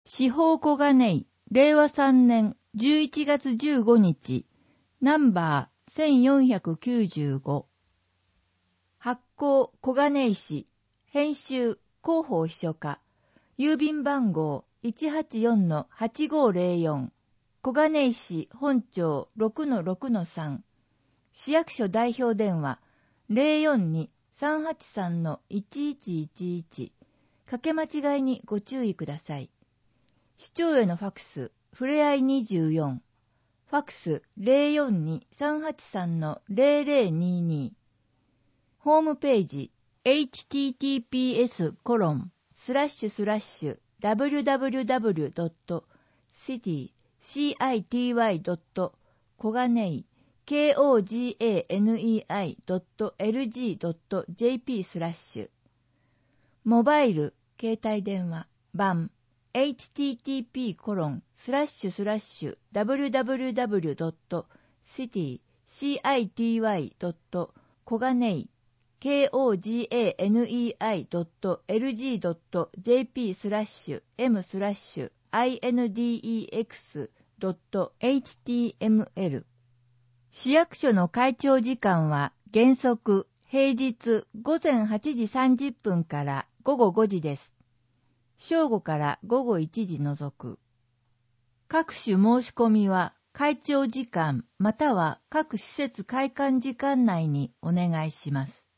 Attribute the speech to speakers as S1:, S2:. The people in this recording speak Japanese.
S1: 司法小金井、令和3年11月15日、ナンバー1495。発行小金井市、編集広報秘書課、郵便番号 184-8504、小金井市本町 6-6-3、市役所代表電話 042-383-1111、かけ間違いにご注意ください。市長へのファクス、ふれあい24、ファクス 042-383-0022、ホームページ https://www.city.coganei.lg.jp/ モバイル、携帯電話、版http://www.city.coganei.lg.jp/index.html。 市役所の開庁時間は原則平日午前8時30分から午後5時です。正午から午後1時除く。各種申し込みは開庁時間または各施設開館時間内にお願いします。